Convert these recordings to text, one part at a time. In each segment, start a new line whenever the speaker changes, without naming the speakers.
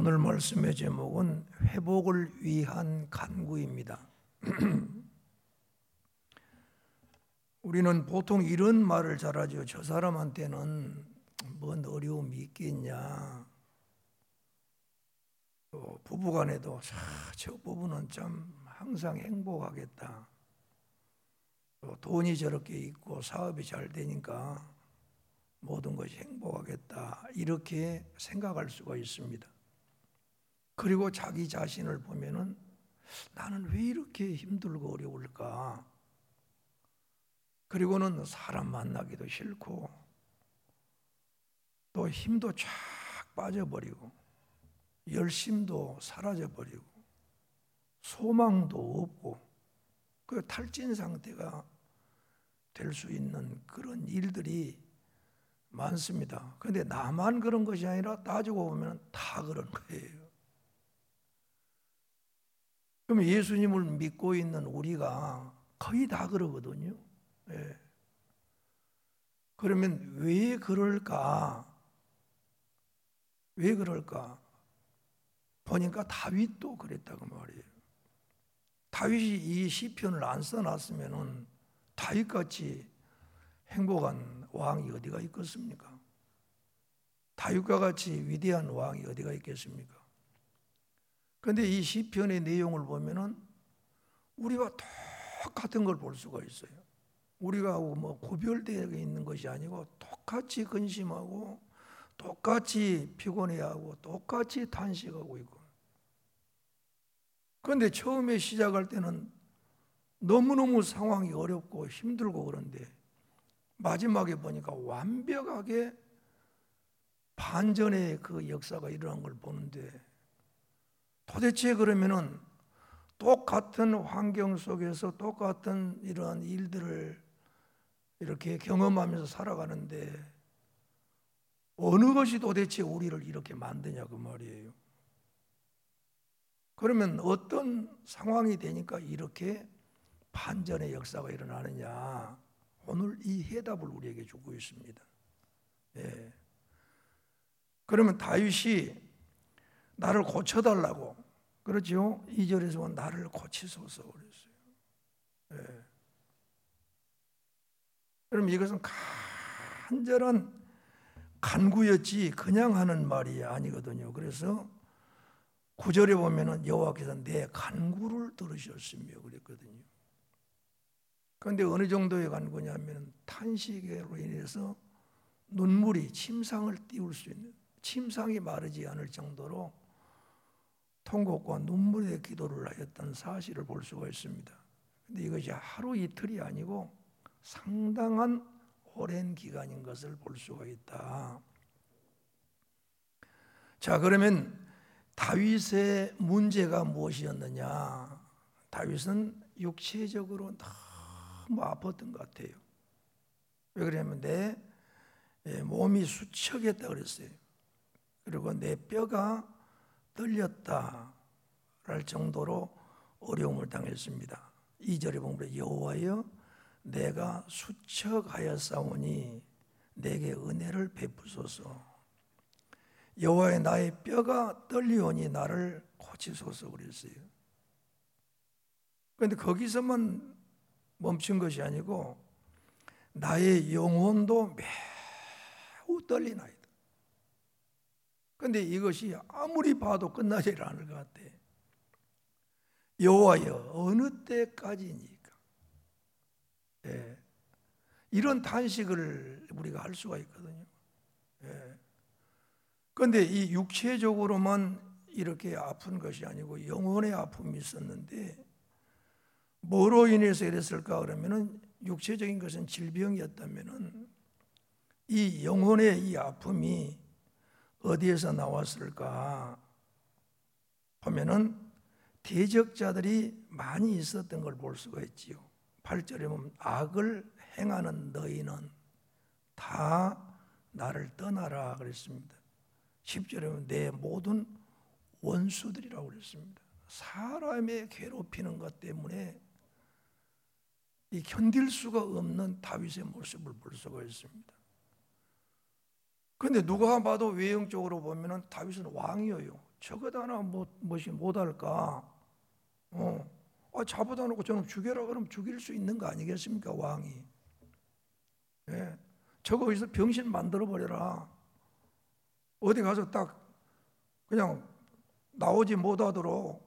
오늘 말씀의 제목은 회복을 위한 간구입니다. 우리는 보통 이런 말을 잘 하죠. 저 사람한테는 뭔 어려움이 있겠냐. 또 부부간에도 저 부부는 참 항상 행복하겠다. 또 돈이 저렇게 있고 사업이 잘 되니까 모든 것이 행복하겠다. 이렇게 생각할 수가 있습니다. 그리고 자기 자신을 보면은 나는 왜 이렇게 힘들고 어려울까? 그리고는 사람 만나기도 싫고 또 힘도 쫙 빠져버리고 열심도 사라져버리고 소망도 없고 그 탈진 상태가 될 수 있는 그런 일들이 많습니다. 그런데 나만 그런 것이 아니라 따지고 보면 다 그런 거예요. 그럼 예수님을 믿고 있는 우리가 거의 다 그러거든요. 예. 그러면 왜 그럴까? 왜 그럴까? 보니까 다윗도 그랬다고 말이에요. 다윗이 이 시편을 안 써놨으면은 다윗같이 행복한 왕이 어디가 있겠습니까? 다윗과 같이 위대한 왕이 어디가 있겠습니까? 그런데 이 시편의 내용을 보면은 우리가 똑같은 걸 볼 수가 있어요. 우리가 뭐 구별되어 있는 것이 아니고 똑같이 근심하고 똑같이 피곤해하고 똑같이 탄식하고 있고. 그런데 처음에 시작할 때는 너무너무 상황이 어렵고 힘들고 그런데 마지막에 보니까 완벽하게 반전의 그 역사가 일어난 걸 보는데 도대체 그러면은 똑같은 환경 속에서 똑같은 이러한 일들을 이렇게 경험하면서 살아가는데 어느 것이 도대체 우리를 이렇게 만드냐고 말이에요. 그러면 어떤 상황이 되니까 이렇게 반전의 역사가 일어나느냐? 오늘 이 해답을 우리에게 주고 있습니다. 예. 그러면 다윗이 나를 고쳐달라고 그렇죠? 2절에서 나를 고치소서 그랬어요. 예. 그럼 이것은 간절한 간구였지 그냥 하는 말이 아니거든요. 그래서 9절에 보면은 여호와께서 내 간구를 들으셨으며 그랬거든요. 그런데 어느 정도의 간구냐면 탄식으로 인해서 눈물이 침상을 띄울 수 있는 침상이 마르지 않을 정도로 통곡과 눈물의 기도를 하였던 사실을 볼 수가 있습니다. 그런데 이것이 하루 이틀이 아니고 상당한 오랜 기간인 것을 볼 수가 있다. 자, 그러면 다윗의 문제가 무엇이었느냐? 다윗은 육체적으로 너무 아팠던 것 같아요. 왜 그러냐면 내 몸이 수척했다 그랬어요. 그리고 내 뼈가 떨렸다 할 정도로 어려움을 당했습니다. 2절에 보면 여호와여 내가 수척하였사오니 내게 은혜를 베푸소서. 여호와여 나의 뼈가 떨리오니 나를 고치소서 그랬어요. 그런데 거기서만 멈춘 것이 아니고 나의 영혼도 매우 떨리나이다. 그런데 이것이 아무리 봐도 끝나지 않을 것 같아. 여호와여 어느 때까지니까. 예. 이런 단식을 우리가 할 수가 있거든요. 예. 그런데 이 육체적으로만 이렇게 아픈 것이 아니고 영혼의 아픔이 있었는데 뭐로 인해서 이랬을까 그러면은 육체적인 것은 질병이었다면은 이 영혼의 이 아픔이 어디에서 나왔을까 보면은 대적자들이 많이 있었던 걸 볼 수가 있지요. 8절에 보면 악을 행하는 너희는 다 나를 떠나라 그랬습니다. 10절에 보면 내 모든 원수들이라고 그랬습니다. 사람의 괴롭히는 것 때문에 이 견딜 수가 없는 다윗의 모습을 볼 수가 있습니다. 그런데 누가 봐도 외형적으로 보면 다윗은 왕이에요. 저것 하나 못할까? 잡아다 놓고 저놈 죽여라 그러면 죽일 수 있는 거 아니겠습니까, 왕이? 예. 저거 어디서 병신 만들어 버려라. 어디 가서 딱 그냥 나오지 못하도록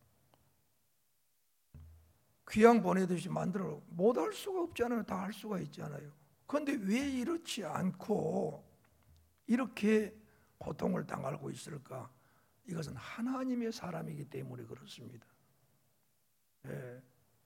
귀양 보내듯이 만들어. 못할 수가 없잖아요. 다 할 수가 있잖아요. 그런데 왜 이렇지 않고 이렇게 고통을 당하고 있을까? 이것은 하나님의 사람이기 때문에 그렇습니다. 예.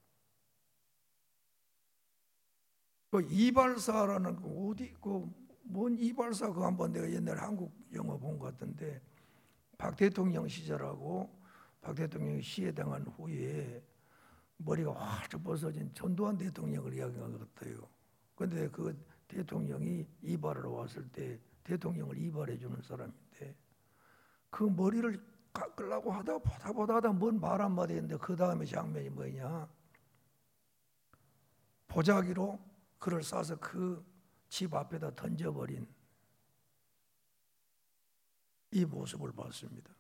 그 이발사라는 뭔 이발사 그 한번 내가 옛날에 한국 영화 본 것 같은데, 박 대통령 시절하고 박 대통령이 시해당한 후에 머리가 활짝 벗어진 전두환 대통령을 이야기한 것 같아요. 그런데 그 대통령이 이발하러 왔을 때 대통령을 이발해 주는 사람인데, 그 머리를 깎으려고 보다 뭔 말 한마디 했는데 그 다음에 장면이 뭐냐, 보자기로 그를 싸서 그 집 앞에다 던져버린 이 모습을 봤습니다.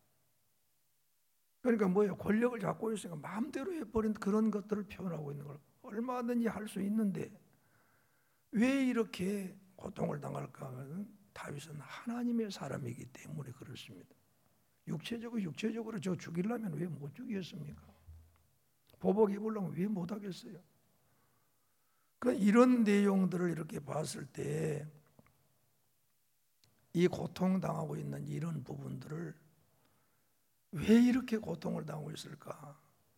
그러니까 뭐예요? 권력을 잡고 있으니까 마음대로 해버린 그런 것들을 표현하고 있는 걸 얼마든지 할 수 있는데 왜 이렇게 고통을 당할까 하면 다윗은 하나님의 사람이기 때문에 그렇습니다. 육체적으로 저 죽이려면 왜 못 죽이겠습니까? 보복 입으려면 왜 못 하겠어요? 그러니까 이런 내용들을 이렇게 봤을 때 이 고통당하고 있는 이런 부분들을 왜 이렇게 고통을 당하고 있을까?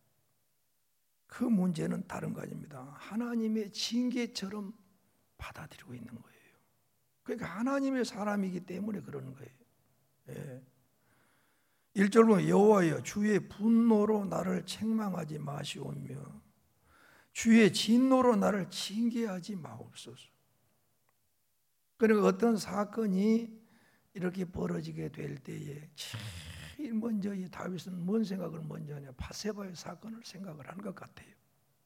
그 문제는 다른 거 아닙니다. 하나님의 징계처럼 받아들이고 있는 거예요. 그러니까 하나님의 사람이기 때문에 그러는 거예요. 예. 1절 보면 여호와여 주의 분노로 나를 책망하지 마시오며 주의 진노로 나를 징계하지 마옵소서. 그러니까 어떤 사건이 이렇게 벌어지게 될 때에 제일 먼저 이 다윗은 뭔 생각을 먼저 하냐? 바세바의 사건을 생각을 한 것 같아요.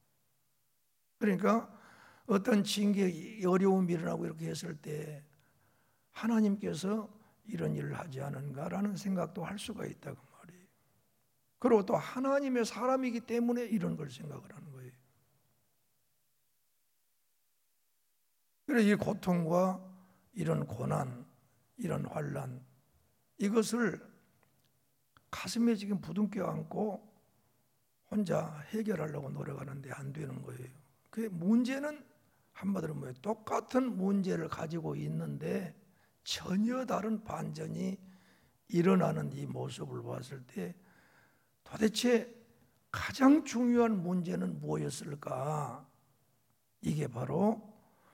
그러니까 어떤 징계, 어려움이 일어나고 이렇게 했을 때 하나님께서 이런 일을 하지 않은가라는 생각도 할 수가 있다고 말이에요. 그리고 또 하나님의 사람이기 때문에 이런 걸 생각을 하는 거예요. 그래서 이 고통과 이런 고난, 이런 환난, 이것을 가슴에 지금 부둥켜 안고 혼자 해결하려고 노력하는데 안 되는 거예요. 그 문제는 한마디로 뭐예요? 똑같은 문제를 가지고 있는데 전혀 다른 반전이 일어나는 이 모습을 봤을 때 도대체 가장 중요한 문제는 뭐였을까? 이게 바로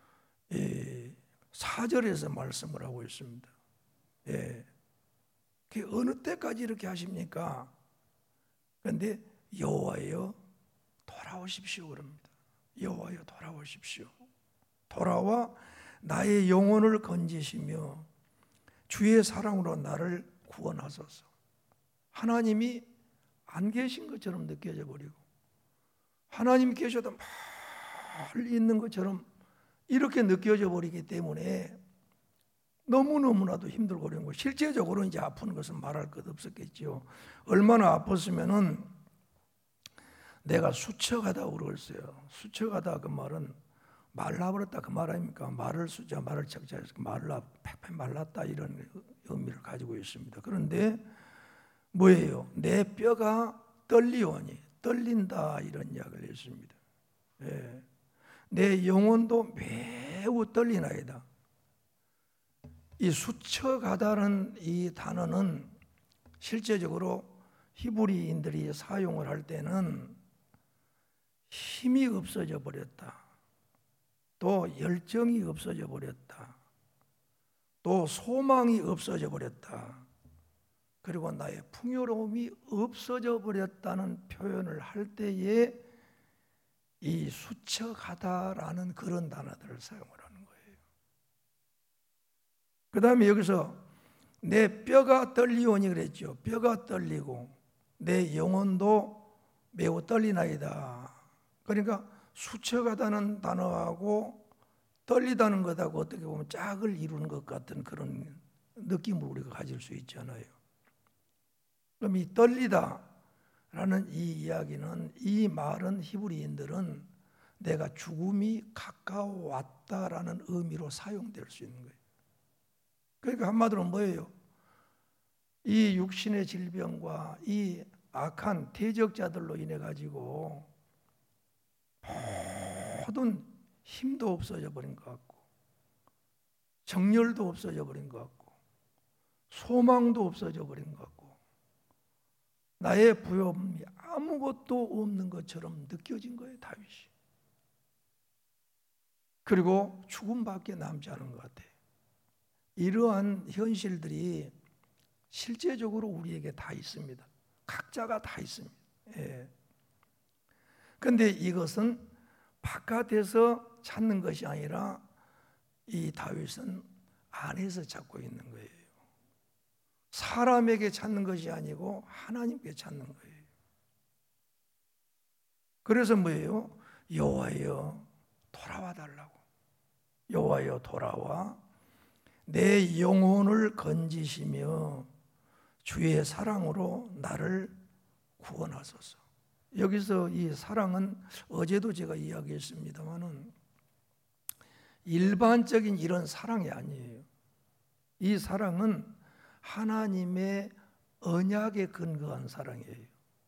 4절에서 말씀을 하고 있습니다. 예. 그 어느 때까지 이렇게 하십니까? 그런데 여호와여 돌아오십시오 그럽니다. 여호와여 돌아오십시오. 돌아와 나의 영혼을 건지시며 주의 사랑으로 나를 구원하소서. 하나님이 안 계신 것처럼 느껴져 버리고 하나님이 계셔도 멀리 있는 것처럼 이렇게 느껴져 버리기 때문에 너무너무나도 힘들고 어려운 거. 실제적으로 이제 아픈 것은 말할 것 없었겠죠. 얼마나 아팠으면은 내가 수척하다고 그랬어요. 수척하다 그 말은 말라버렸다 그 말 아닙니까? 말을 숫자 말을 척자해서 말라 팩팩 말랐다 이런 의미를 가지고 있습니다. 그런데 뭐예요? 내 뼈가 떨리오니 떨린다 이런 이야기를 했습니다. 예. 내 영혼도 매우 떨리나이다. 이 수척하다는 이 단어는 실제적으로 히브리인들이 사용을 할 때는 힘이 없어져 버렸다. 또 열정이 없어져 버렸다. 또 소망이 없어져 버렸다. 그리고 나의 풍요로움이 없어져 버렸다는 표현을 할 때에 이 수척하다라는 그런 단어들을 사용을 하는 거예요. 그 다음에 여기서 내 뼈가 떨리오니 그랬죠. 뼈가 떨리고 내 영혼도 매우 떨리나이다. 그러니까 수척하다는 단어하고 떨리다는 것하고 어떻게 보면 짝을 이루는 것 같은 그런 느낌을 우리가 가질 수 있잖아요. 그럼 이 떨리다라는 이 이야기는, 이 말은 히브리인들은 내가 죽음이 가까워 왔다라는 의미로 사용될 수 있는 거예요. 그러니까 한마디로 뭐예요? 이 육신의 질병과 이 악한 대적자들로 인해 가지고 모든 힘도 없어져 버린 것 같고, 정열도 없어져 버린 것 같고, 소망도 없어져 버린 것 같고, 나의 부여함이 아무것도 없는 것처럼 느껴진 거예요, 다윗이. 그리고 죽음밖에 남지 않은 것 같아요. 이러한 현실들이 실제적으로 우리에게 다 있습니다. 각자가 다 있습니다. 그런데 이것은 바깥에서 찾는 것이 아니라 이 다윗은 안에서 찾고 있는 거예요. 사람에게 찾는 것이 아니고 하나님께 찾는 거예요. 그래서 뭐예요? 여호와여 돌아와 달라고. 여호와여 돌아와 내 영혼을 건지시며 주의 사랑으로 나를 구원하소서. 여기서 이 사랑은 어제도 제가 이야기했습니다마는 일반적인 이런 사랑이 아니에요. 이 사랑은 하나님의 언약에 근거한 사랑이에요.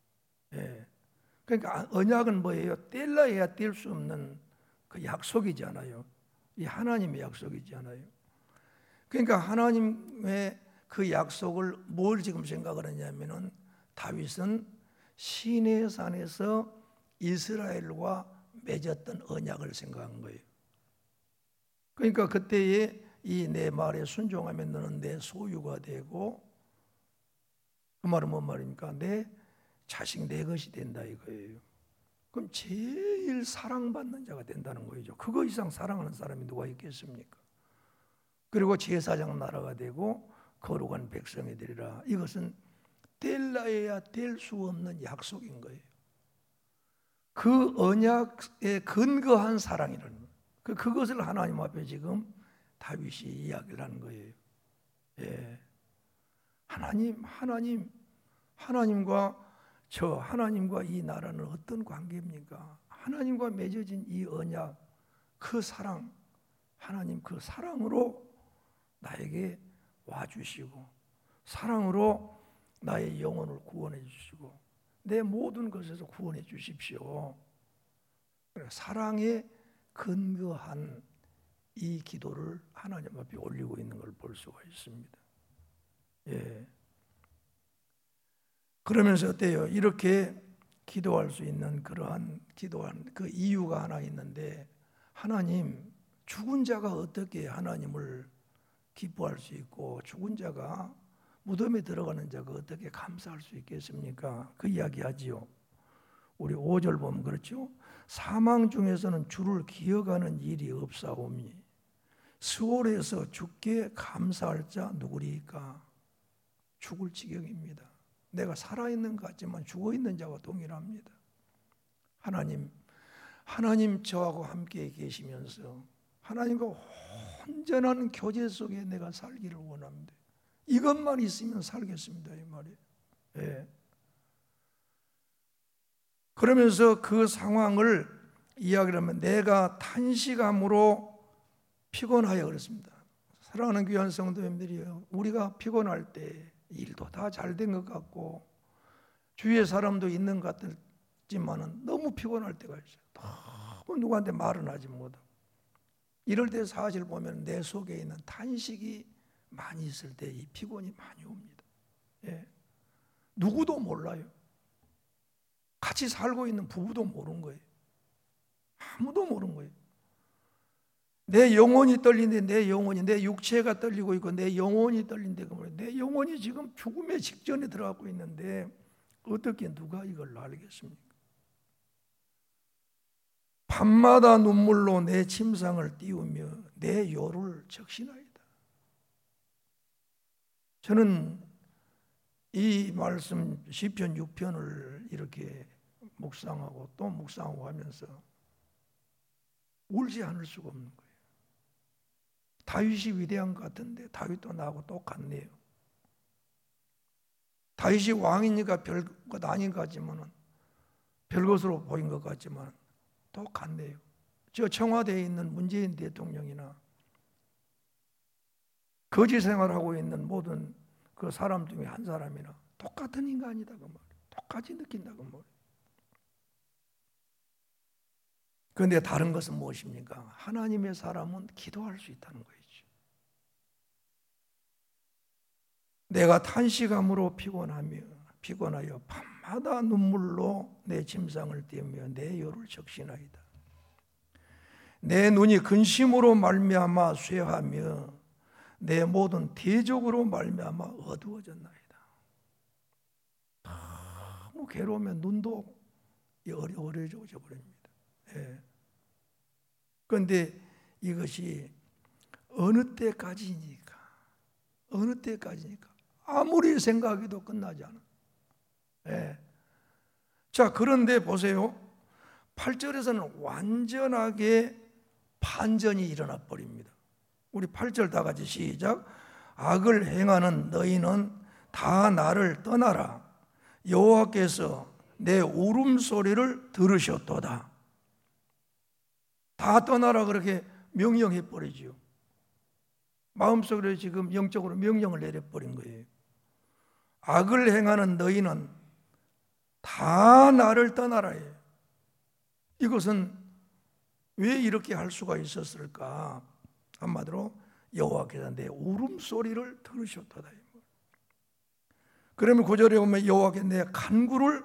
그러니까 언약은 뭐예요? 뗄라 해야 뗄 수 없는 그 약속이잖아요. 이 하나님의 약속이잖아요. 그러니까 하나님의 그 약속을 뭘 지금 생각을 했냐면은, 다윗은 시내산에서 이스라엘과 맺었던 언약을 생각한 거예요. 그러니까 그때에 이 내 말에 순종하면 너는 내 소유가 되고, 그 말은 뭔 말입니까? 내 자식 내 것이 된다 이거예요. 그럼 제일 사랑받는 자가 된다는 거죠. 그거 이상 사랑하는 사람이 누가 있겠습니까? 그리고 제사장 나라가 되고 거룩한 백성이 되리라. 이것은 뗄라야 뗄 수 없는 약속인 거예요. 그 언약에 근거한 사랑이라는 거예요. 그것을 하나님 앞에 지금 다윗이 이야기를 하는 거예요. 하나님과 이 나라는 어떤 관계입니까? 하나님과 맺어진 이 언약, 그 사랑, 하나님 그 사랑으로 나에게 와주시고, 사랑으로 나의 영혼을 구원해 주시고, 내 모든 것에서 구원해 주십시오. 사랑에 근거한 이 기도를 하나님 앞에 올리고 있는 걸 볼 수가 있습니다. 그러면서 어때요? 이렇게 기도할 수 있는 그러한 기도한 그 이유가 하나 있는데, 하나님, 죽은 자가 어떻게 하나님을 기뻐할 수 있고, 죽은 자가 무덤에 들어가는 자가 어떻게 감사할 수 있겠습니까? 그 이야기하지요. 우리 5절 보면 그렇죠. 사망 중에서는 주를 기억하는 일이 없사오니 스올에서 주께 감사할 자 누구리까? 죽을 지경입니다. 내가 살아있는 것 같지만 죽어있는 자와 동일합니다. 하나님 저하고 함께 계시면서 하나님과 온전한 교제 속에 내가 살기를 원합니다. 이것만 있으면 살겠습니다, 이 말이에요. 그러면서 그 상황을 이야기를 하면 내가 탄식함으로 피곤하여 그랬습니다. 사랑하는 귀한 성도님들이요, 우리가 피곤할 때 일도 다 잘 된 것 같고 주위에 사람도 있는 것 같지만은 너무 피곤할 때가 있어요. 너무 누구한테 말은 하지 못하고, 이럴 때 사실 보면 내 속에 있는 탄식이 많이 있을 때 이 피곤이 많이 옵니다. 누구도 몰라요. 같이 살고 있는 부부도 모르는 거예요. 아무도 모르는 거예요. 내 영혼이 떨리는데, 내 육체가 떨리고 있고 내 영혼이 떨린데, 내 영혼이 지금 죽음의 직전에 들어가고 있는데 어떻게 누가 이걸 알겠습니까? 밤마다 눈물로 내 침상을 띄우며 내 요를 적시나이다. 저는 이 말씀 시편 6편을 이렇게 묵상하고 또 묵상하고 하면서 울지 않을 수가 없는 거예요. 다윗이 위대한 것 같은데 다윗도 나하고 똑같네요. 다윗이 왕이니까 별것 아닌 것 같지만, 별것으로 보인 것 같지만 똑같네요. 저 청와대에 있는 문재인 대통령이나 거지 생활하고 있는 모든 그 사람 중에 한 사람이나 똑같은 인간이다 그 말이에요. 똑같이 느낀다 그 말이에요. 그런데 다른 것은 무엇입니까? 하나님의 사람은 기도할 수 있다는 거죠. 내가 탄식함으로 피곤하여 밤마다 눈물로 내 짐상을 떼며 내 혀를 적신하이다. 내 눈이 근심으로 말미암아 쇠하며 내 모든 대적으로 말미암아 어두워졌나이다. 너무 괴로우면 눈도 어려워져 버립니다. 예. 그런데 이것이 어느 때까지니까 아무리 생각해도 끝나지 않아. 예. 자, 그런데 보세요. 8절에서는 완전하게 반전이 일어나 버립니다. 우리 8절 다 같이 시작. 악을 행하는 너희는 다 나를 떠나라. 여호와께서 내 울음소리를 들으셨도다. 다 떠나라 그렇게 명령해 버리지요. 마음속으로 지금 영적으로 명령을 내려버린 거예요. 악을 행하는 너희는 다 나를 떠나라 해요. 이것은 왜 이렇게 할 수가 있었을까? 한마디로 여호와께서 내 울음소리를 들으셨도다. 그러면 9절에 보면 여호와께서 내 간구를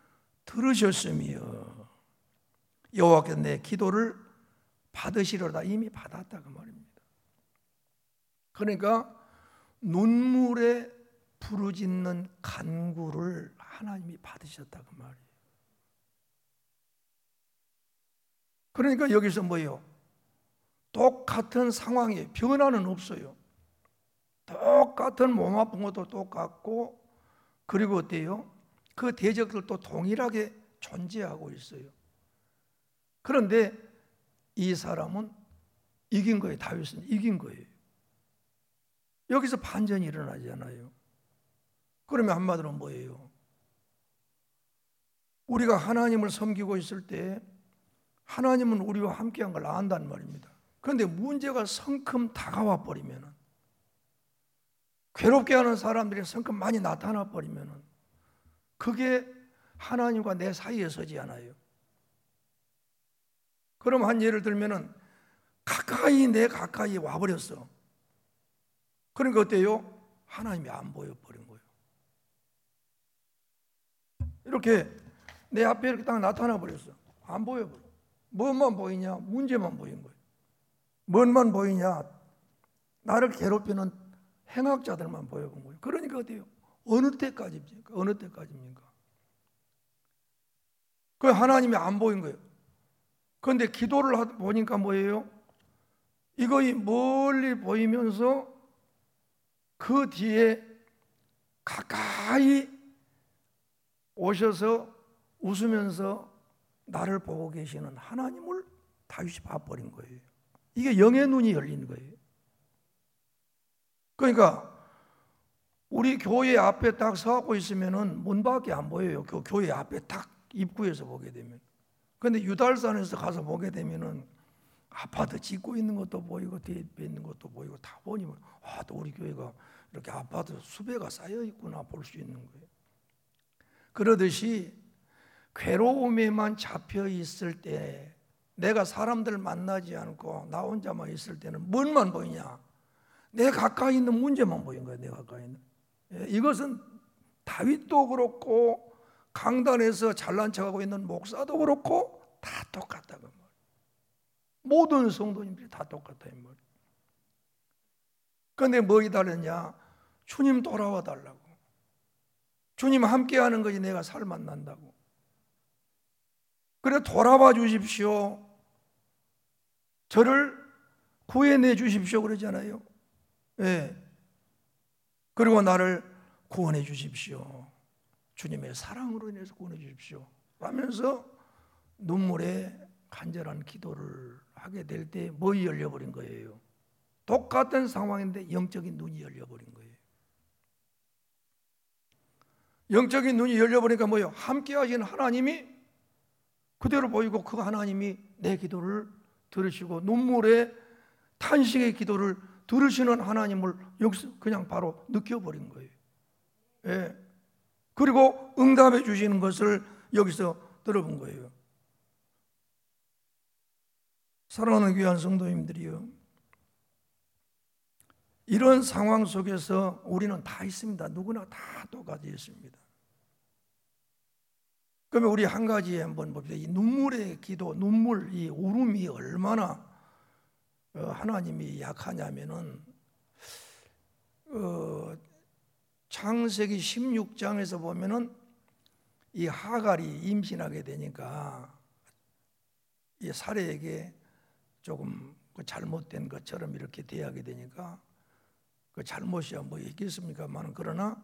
들으셨으며 여호와께서 내 기도를 받으시려다. 이미 받았다 그 말입니다. 그러니까 눈물에 부르짖는 간구를 하나님이 받으셨다 그 말이에요. 그러니까 여기서 뭐예요? 똑같은 상황에 변화는 없어요. 똑같은 몸 아픈 것도 똑같고, 그리고 어때요? 그 대적들도 동일하게 존재하고 있어요. 그런데 이 사람은 이긴 거예요. 다윗은 이긴 거예요. 여기서 반전이 일어나잖아요. 그러면 한마디로 뭐예요? 우리가 하나님을 섬기고 있을 때 하나님은 우리와 함께한 걸 안다는 말입니다. 그런데 문제가 성큼 다가와 버리면, 괴롭게 하는 사람들이 성큼 많이 나타나 버리면 그게 하나님과 내 사이에 서지 않아요. 그럼 한 예를 들면 내 가까이 와버렸어. 그러니까 어때요? 하나님이 안 보여버린 거예요. 이렇게 내 앞에 이렇게 딱 나타나 버렸어. 안 보여버려. 뭐만 보이냐? 문제만 보인 거예요. 뭔만 보이냐? 나를 괴롭히는 행악자들만 보여본 거예요. 그러니까 어때요? 어느 때까지입니까? 어느 때까지입니까? 그 하나님이 안 보인 거예요. 그런데 기도를 보니까 뭐예요? 이거이 멀리 보이면서 그 뒤에 가까이 오셔서 웃으면서 나를 보고 계시는 하나님을 다윗이 봐버린 거예요. 이게 영의 눈이 열린 거예요. 그러니까 우리 교회 앞에 딱 서고 있으면은 문밖에 안 보여요. 그 교회 앞에 딱 입구에서 보게 되면. 그런데 유달산에서 가서 보게 되면은 아파트 짓고 있는 것도 보이고 뒤에 있는 것도 보이고 다 보니 또 우리 교회가 이렇게 아파트 수배가 쌓여 있구나 볼 수 있는 거예요. 그러듯이 괴로움에만 잡혀 있을 때, 내가 사람들 만나지 않고 나 혼자만 있을 때는 뭔만 보이냐? 내 가까이 있는 문제만 보인 거예요. 내 가까이 있는. 이것은 다윗도 그렇고 강단에서 잘난 척하고 있는 목사도 그렇고 다 똑같다 그 말. 모든 성도님들이 다 똑같다 이 말. 그런데 뭐가 다르냐? 주님 돌아와 달라고. 주님 함께하는 것이 내가 살만 난다고. 그래 돌아와 주십시오. 저를 구해내 주십시오 그러잖아요. 예. 그리고 나를 구원해 주십시오. 주님의 사랑으로 인해서 구원해 주십시오. 라면서 눈물에 간절한 기도를 하게 될 때 뭐가 열려버린 거예요? 똑같은 상황인데 영적인 눈이 열려버린 거예요. 영적인 눈이 열려버리니까 뭐예요? 함께 하신 하나님이 그대로 보이고 그 하나님이 내 기도를 들으시고 눈물의 탄식의 기도를 들으시는 하나님을 여기서 그냥 바로 느껴버린 거예요. 예. 그리고 응답해 주시는 것을 여기서 들어본 거예요. 사랑하는 귀한 성도님들이요, 이런 상황 속에서 우리는 다 있습니다. 누구나 다 똑같이 있습니다. 그러면 우리 한 가지 한번 봅시다. 이 눈물의 기도, 눈물, 이 울음이 얼마나 하나님이 약하냐면은 창세기 16장에서 보면은 이 하갈이 임신하게 되니까 이 사례에게 조금 잘못된 것처럼 이렇게 대하게 되니까 그 잘못이야 뭐 있겠습니까만, 그러나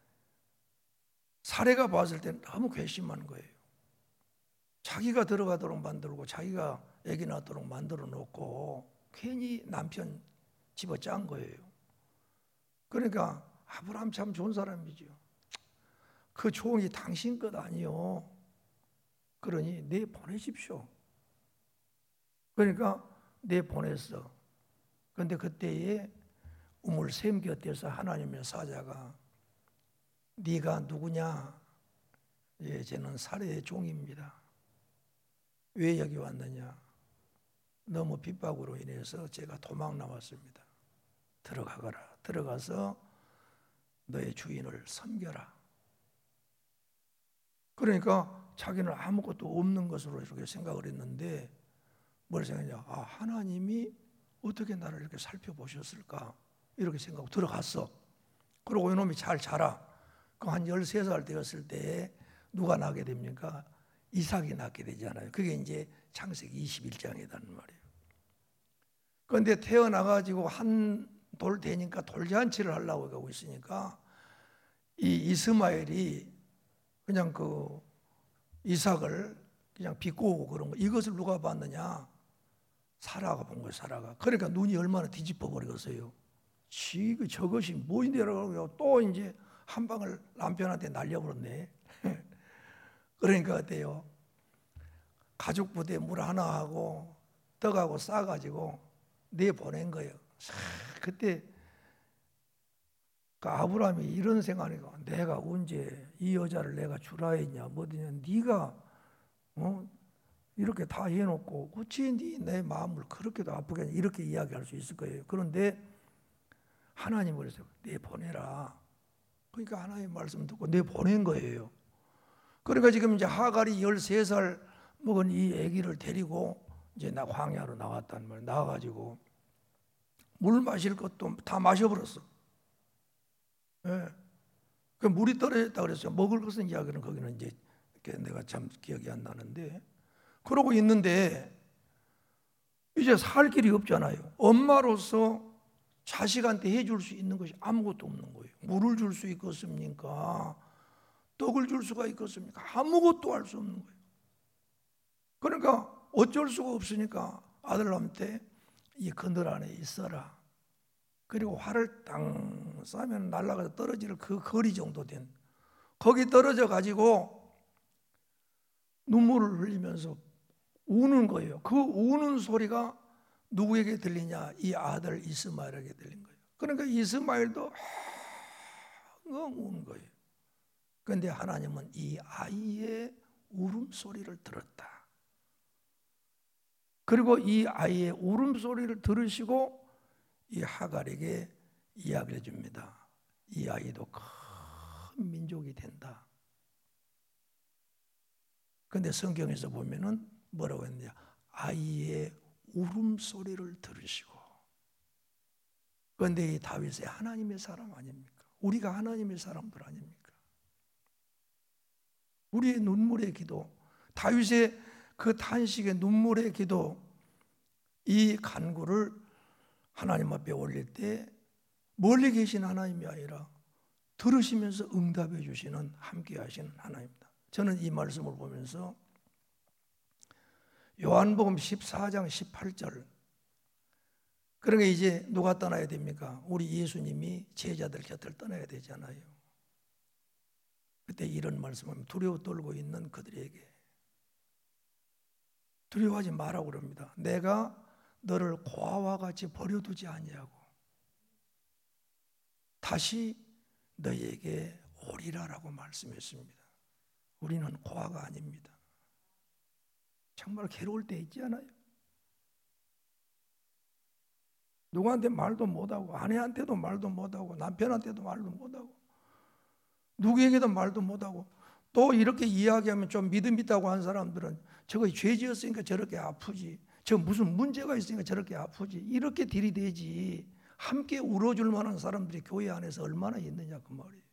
사례가 봤을 때는 너무 괘씸한 거예요. 자기가 들어가도록 만들고 자기가 아기 낳도록 만들어 놓고 괜히 남편 집어짠 거예요. 그러니까 아브라함 참 좋은 사람이죠. 그 종이 당신 것 아니요, 그러니 내 보내십시오. 그러니까 내 보냈어. 그런데 그때에 우물 샘 곁에서 하나님의 사자가 네가 누구냐? 예, 저는 사례의 종입니다. 왜 여기 왔느냐? 너무 핍박으로 인해서 제가 도망 나왔습니다. 들어가거라. 들어가서 너의 주인을 섬겨라. 그러니까 자기는 아무것도 없는 것으로 이렇게 생각을 했는데 뭘 생각했냐? 아, 하나님이 어떻게 나를 이렇게 살펴보셨을까? 이렇게 생각하고 들어갔어. 그리고 이놈이 잘 자라. 한 13살 되었을 때 누가 낳게 됩니까? 이삭이 낳게 되잖아요. 그게 이제 창세기 21장이라는 말이에요. 그런데 태어나가지고 한 돌 되니까 돌잔치를 하려고 하고 있으니까 이 이스마엘이 그냥 그 이삭을 그냥 비꼬고 그런 거, 이것을 누가 봤느냐? 사라가 본 거예요. 사라가. 그러니까 눈이 얼마나 뒤집어 버리겠어요. 저것이 뭐인데라고 또 이제 한 방을 남편한테 날려버렸네. 그러니까 어때요? 가죽 부대에 물 하나 하고 떡하고 싸가지고 내보낸 거예요. 그때 그 아브라함이 이런 생각이니까 내가 언제 이 여자를 내가 주라 했냐? 뭐냐? 네가 이렇게 다 해놓고 어찌 내 마음을 그렇게도 아프게 하냐? 이렇게 이야기할 수 있을 거예요. 그런데 하나님은 그래서 내보내라. 그러니까 하나님의 말씀 듣고 내보낸 거예요. 그러니까 지금 이제 하갈이 13살 먹은 이 아기를 데리고 이제 광야로 나왔단 말이에요. 나와가지고 물 마실 것도 다 마셔버렸어. 예. 그 물이 떨어졌다 그랬어요. 먹을 것은 이야기는 거기는 이제 내가 참 기억이 안 나는데, 그러고 있는데 이제 살 길이 없잖아요. 엄마로서 자식한테 해줄 수 있는 것이 아무것도 없는 거예요. 물을 줄 수 있겠습니까? 떡을 줄 수가 있겠습니까? 아무것도 할 수 없는 거예요. 그러니까 어쩔 수가 없으니까 아들한테 이 그늘 안에 있어라. 그리고 활을 땅 쏴면 날아가서 떨어질 그 거리 정도 된 거기 떨어져 가지고 눈물을 흘리면서 우는 거예요. 그 우는 소리가 누구에게 들리냐? 이 아들 이스마엘에게 들린 거예요. 그러니까 이스마엘도 우는 거예요. 그런데 하나님은 이 아이의 울음소리를 들었다. 그리고 이 아이의 울음소리를 들으시고 이 하갈에게 이야기를 해줍니다. 이 아이도 큰 민족이 된다. 그런데 성경에서 보면은 뭐라고 했느냐? 아이의 울음소리를 들으시고. 그런데 이 다윗이 하나님의 사람 아닙니까? 우리가 하나님의 사람들 아닙니까? 우리의 눈물의 기도, 다윗의 그 탄식의 눈물의 기도, 이 간구를 하나님 앞에 올릴 때 멀리 계신 하나님이 아니라 들으시면서 응답해 주시는, 함께 하시는 하나님입니다. 저는 이 말씀을 보면서 요한복음 14장 18절, 그러니까 이제 누가 떠나야 됩니까? 우리 예수님이 제자들 곁을 떠나야 되잖아요. 그때 이런 말씀하면 두려워 떨고 있는 그들에게 두려워하지 말라고 그럽니다. 내가 너를 고아와 같이 버려두지 아니하고 다시 너에게 오리라라고 말씀했습니다. 우리는 고아가 아닙니다. 정말 괴로울 때 있지 않아요? 누구한테 말도 못하고 아내한테도 말도 못하고 남편한테도 말도 못하고 누구에게도 말도 못하고 또 이렇게 이야기하면 좀 믿음 있다고 하는 사람들은 저거 죄 지었으니까 저렇게 아프지, 저 무슨 문제가 있으니까 저렇게 아프지, 이렇게 들이대지 함께 울어줄 만한 사람들이 교회 안에서 얼마나 있느냐 그 말이에요.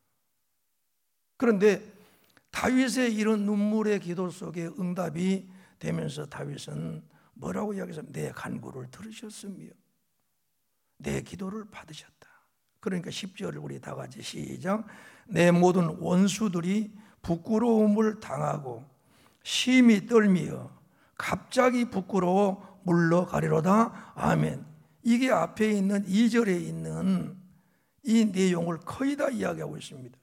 그런데 다윗의 이런 눈물의 기도 속에 응답이 되면서 다윗은 뭐라고 이야기했어요? 내 간구를 들으셨으며 내 기도를 받으셨다. 그러니까 10절을 우리 다 같이 시작. 내 모든 원수들이 부끄러움을 당하고 심히 떨며 갑자기 부끄러워 물러가리로다. 아멘. 이게 앞에 있는 2절에 있는 이 내용을 거의 다 이야기하고 있습니다.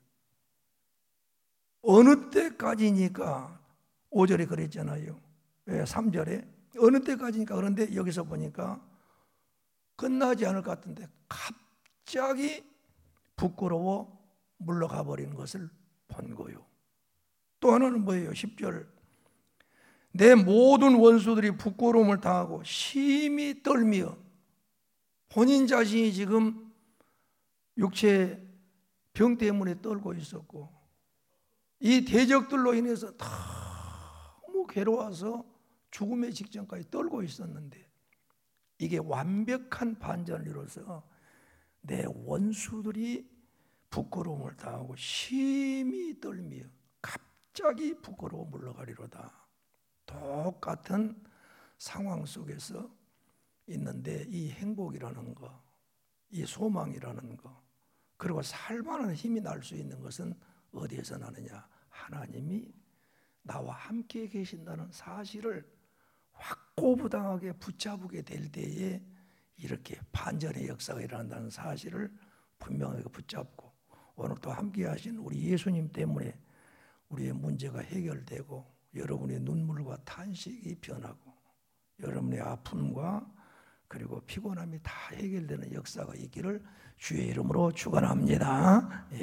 어느 때까지니까 5절에 그랬잖아요. 3절에 어느 때까지니까. 그런데 여기서 보니까 끝나지 않을 것 같은데 갑자기 부끄러워 물러가 버리는 것을 본 거요. 또 하나는 뭐예요? 10절. 내 모든 원수들이 부끄러움을 당하고 심히 떨며, 본인 자신이 지금 육체 병 때문에 떨고 있었고 이 대적들로 인해서 너무 괴로워서 죽음의 직전까지 떨고 있었는데 이게 완벽한 반전을 이뤄서 내 원수들이 부끄러움을 당하고 심히 떨며 갑자기 부끄러워 물러가리로다. 똑같은 상황 속에서 있는데 이 행복이라는 거, 이 소망이라는 거, 그리고 살만한 힘이 날 수 있는 것은 어디에서 나느냐? 하나님이 나와 함께 계신다는 사실을 확고부당하게 붙잡게 될 때에 이렇게 반전의 역사가 일어난다는 사실을 분명하게 붙잡고 오늘 또 함께 하신 우리 예수님 때문에 우리의 문제가 해결되고 여러분의 눈물과 탄식이 변하고 여러분의 아픔과 그리고 피곤함이 다 해결되는 역사가 있기를 주의 이름으로 축원합니다.